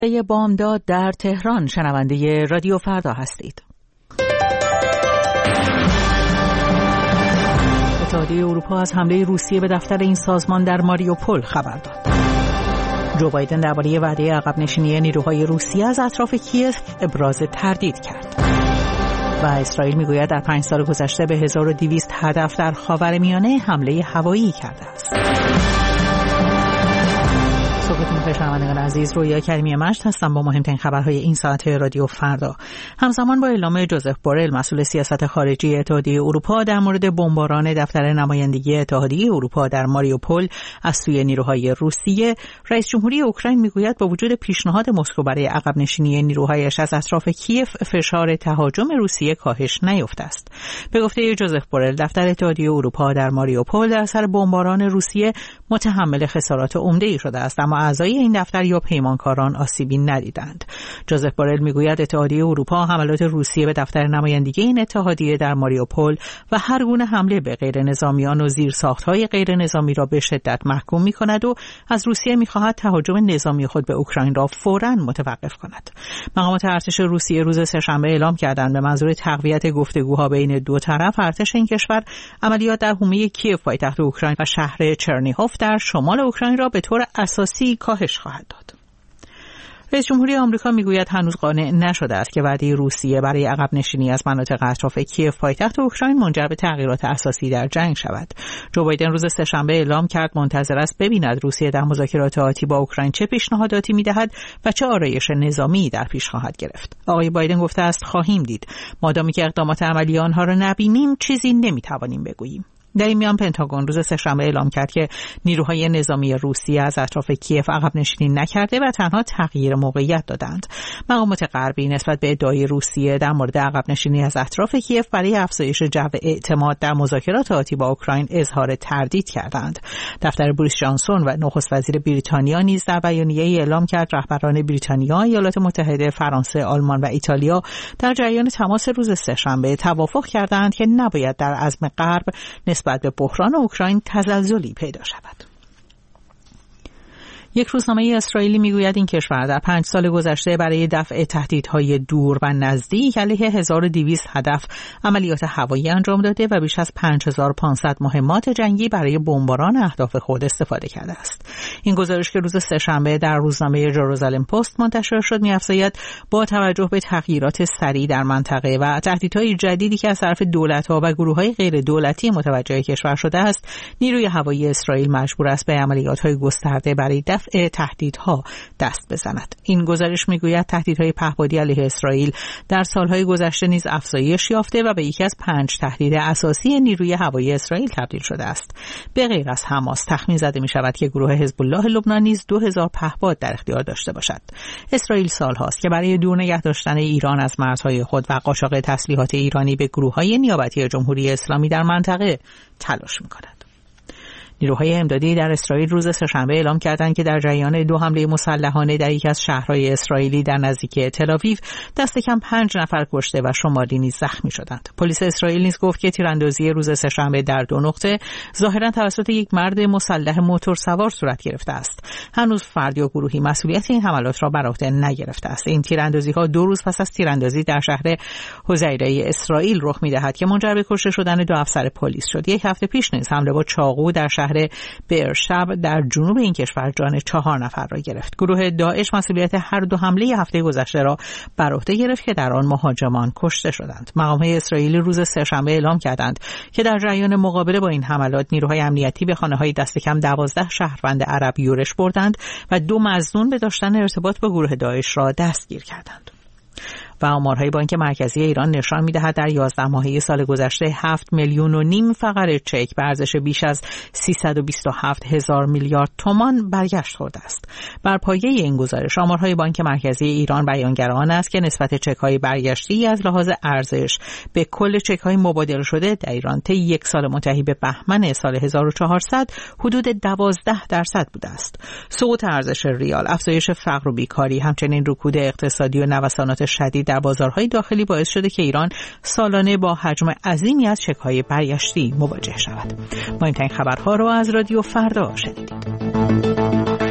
بامداد در تهران شنونده رادیو فردا هستید. اتحادیه اروپا از حمله روسیه به دفتر این سازمان در ماریوپول خبر داد. جو بایدن درباره وعده عقب نشینی نیروهای روسیه از اطراف کیف ابراز تردید کرد. و اسرائیل میگوید در 5 سال گذشته به 1200 هدف در خاورمیانه حمله هوایی کرده است. صبحتون بخیر شنوندگان عزیز، رویا کریمی مجد هستم با مهمترین خبرهای این ساعت رادیو فردا. همزمان با اعلام جوزف بورل مسئول سیاست خارجی اتحادیه اروپا در مورد بمباران دفتر نمایندگی اتحادیه اروپا در ماریوپول از سوی نیروهای روسیه، رئیس جمهوری اوکراین میگوید با وجود پیشنهاد مسکو برای عقب نشینی نیروهایش از اطراف کیف، فشار تهاجم روسیه کاهش نیافته است. به گفته جوزف بورل، دفتر اتحادیه اروپا در ماریوپول در اثر بمباران روسیه متحمل خسارات عمده‌ای شده است، اما اعضای این دفتر یا پیمانکاران آسیبی ندیدند. جوزف بورل میگوید اتحادیه اروپا حملات روسیه به دفتر نمایندگی این اتحادیه در ماریوپول و هر گونه حمله به غیر نظامیان و زیرساخت‌های غیر نظامی را به شدت محکوم می‌کند و از روسیه می‌خواهد تهاجم نظامی خود به اوکراین را فوراً متوقف کند. مقامات ارتش روسیه روز سه‌شنبه اعلام کردند به منظور تقویت گفتگوها بین دو طرف، ارتش این کشور عملیات در حومه کیف پایتخت اوکراین و شهر چرنیهوف در شمال اوکراین را به طور اساسی کاهش خواهد داد. رئیس جمهوری آمریکا میگوید هنوز قانع نشده است که وعده روسیه برای عقب نشینی از مناطق اطراف کیف پایتخت اوکراین منجر به تغییرات اساسی در جنگ شود. جو بایدن روز سه‌شنبه اعلام کرد منتظر است ببیند روسیه در مذاکرات آتی با اوکراین چه پیشنهاداتی میدهد و چه آرایش نظامی در پیش خواهد گرفت. آقای بایدن گفته است خواهیم دید. مادامی که اقدامات عملی آنها را نبینیم چیزی نمیتوانیم بگوییم. در این میان پنتاگون روز سه‌شنبه اعلام کرد که نیروهای نظامی روسیه از اطراف کیف عقب نشینی نکرده و تنها تغییر موقعیت دادند. مقامات غربی نسبت به ادعای روسیه در مورد عقب نشینی از اطراف کیف برای افزایش جو اعتماد در مذاکرات آتی با اوکراین اظهار تردید کردند. دفتر بوریس جانسون و نخست وزیر بریتانیا نیز در بیانیه‌ای اعلام کرد رهبران بریتانیا، ایالات متحده، فرانسه، آلمان و ایتالیا در جریان تماس روز سه‌شنبه توافق کردند که نباید در عزم غرب نسبت به بحران اوکراین تزلزلی پیدا شود. یک روزنامه اسرائیلی میگوید این کشور در 5 سال گذشته برای دفع تهدیدهای دور و نزدیک علیه 1200 هدف عملیات هوایی انجام داده و بیش از 5500 مهمات جنگی برای بمباران اهداف خود استفاده کرده است. این گزارش که روز سه‌شنبه در روزنامه جروزالم پست منتشر شد می‌افزاید با توجه به تغییرات سریع در منطقه و تهدیدهای جدیدی که از طرف دولت‌ها و گروه‌های غیر دولتی متوجه کشور شده است، نیروی هوایی اسرائیل مجبور است به عملیات‌های گسترده برای تهدیدها دست بزند. این گزارش میگوید تهدیدهای پهپادی علیه اسرائیل در سالهای گذشته نیز افزایش یافته و به یکی از 5 تهدید اساسی نیروی هوایی اسرائیل تبدیل شده است. به غیر از حماس تخمین زده می شود که گروه حزب الله لبنان نیز 2000 پهپاد در اختیار داشته باشد. اسرائیل سالهاست که برای دور نگه داشتن ایران از مرزهای خود و قاچاق تسلیحات ایرانی به گروه‌های نیابتی جمهوری اسلامی در منطقه تلاش می‌کند. نیروهای امدادی در اسرائیل روز سه‌شنبه اعلام کردند که در جریان 2 حمله مسلحانه در یکی از شهرهای اسرائیلی در نزدیکی تل‌آویو دست کم 5 نفر کشته و شماری نیز زخمی شدند. پلیس اسرائیل نیز گفت که تیراندازی روز سه‌شنبه در 2 نقطه ظاهراً توسط یک مرد مسلح موتورسوار صورت گرفته است. هنوز فرد یا گروهی مسئولیت این حملات را بر عهده نگرفته است. این تیراندازی‌ها 2 روز پس از تیراندازی در شهر حزیره اسرائیل رخ می‌دهد که منجر به کشته شدن 2 افسر پلیس شد. یک هفته پیش نیز حمله با چاقو در شهر برشب در جنوب این کشور جان 4 نفر را گرفت. گروه داعش مسئولیت هر 2 حمله هفته گذشته را بر عهده گرفت که در آن مهاجمان کشته شدند. مقامات اسرائیلی روز سه‌شنبه اعلام کردند که در جریان مقابله با این حملات نیروهای امنیتی به خانه‌های دست کم 12 شهروند عرب یورش بردند و 2 مظنون به داشتن ارتباط با گروه داعش را دستگیر کردند. و آمارهای بانک مرکزی ایران نشان می‌دهد در 11 ماهه سال گذشته 7.5 میلیون فقر چک به ارزش بیش از 327,000 میلیارد تومان برگشت خورده است. بر پایه این گزارش آمارهای بانک مرکزی ایران بیانگر آن است که نسبت چک‌های برگشتی از لحاظ ارزش به کل چک‌های مبادله شده در ایران طی یک سال منتهی به بهمن سال 1400 حدود 12% بوده است. سقوط ارزش ریال، افزایش فقر و بیکاری، همچنین رکود اقتصادی و نوسانات شدید در بازارهای داخلی باعث شده که ایران سالانه با حجم عظیمی از چک‌های برگشتی مواجه شود. مهمترین خبرها را از رادیو فردا شنیدید.